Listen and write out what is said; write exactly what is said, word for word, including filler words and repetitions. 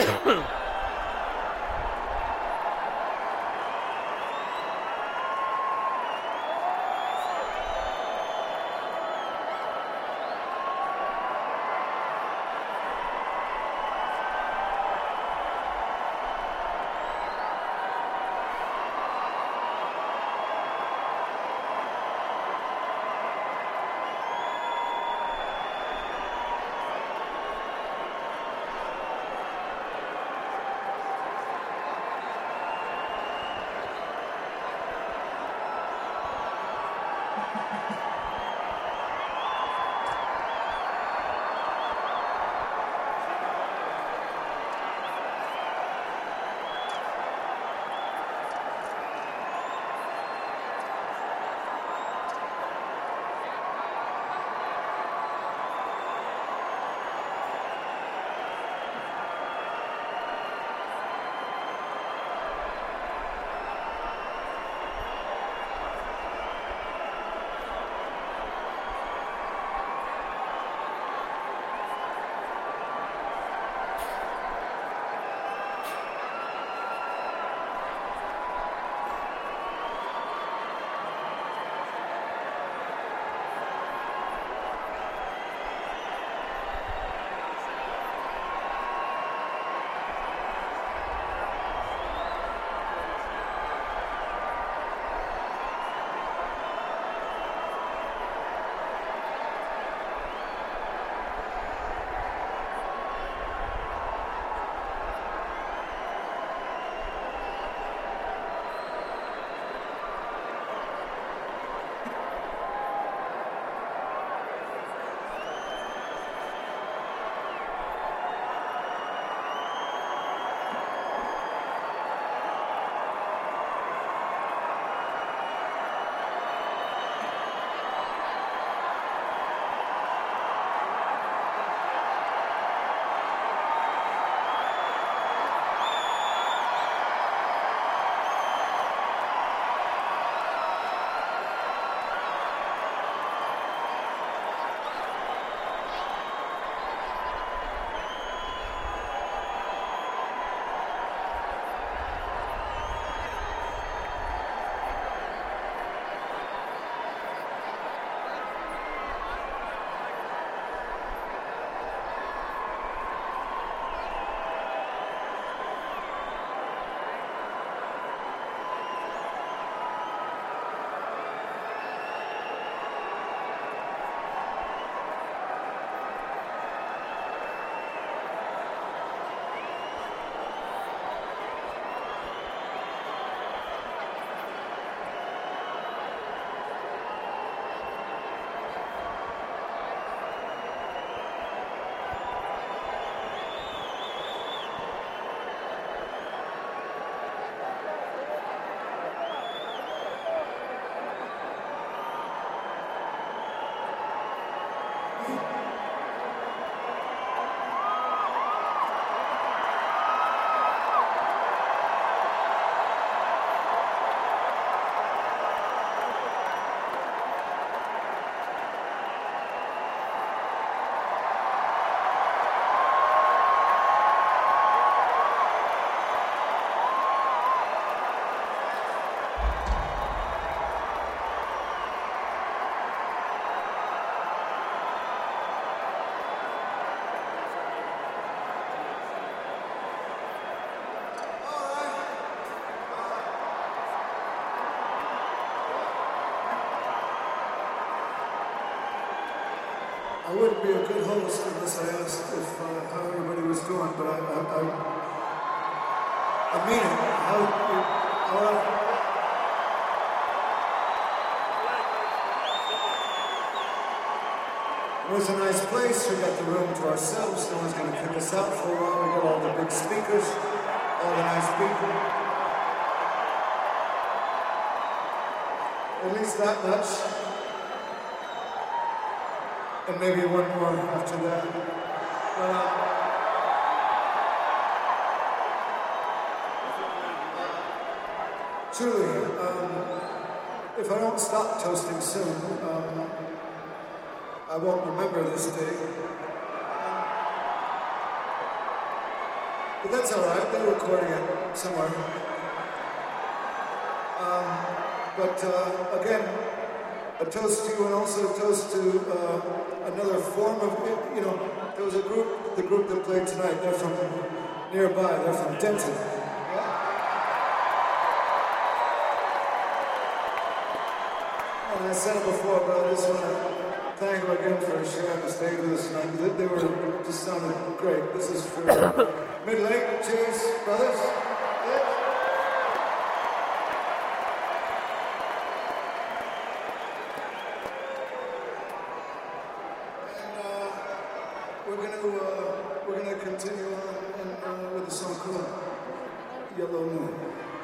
I wouldn't be a good host unless I asked if uh, how everybody was doing, but I, I, I, I mean it. How, all right. It was a nice place. We got the room to ourselves. No one's going to kick us out for a while. We got all the big speakers, all the nice people. At least that much. And maybe one more after that. But, uh, truly, um, if I don't stop toasting soon, um, I won't remember this day. But that's all right. They're recording it somewhere. Um, but uh, again, a toast to you, and also a toast to uh, another form of, you know, there was a group, the group that played tonight, they're from nearby, they're from Denton. And I said it before, but I just want to thank you again for sharing the stage with us tonight. They, they were just sounded great. This is for Mid-Lake. Cheers, brothers. Yeah. We're gonna uh, we're gonna continue on and, uh, with a song called Yellow Moon.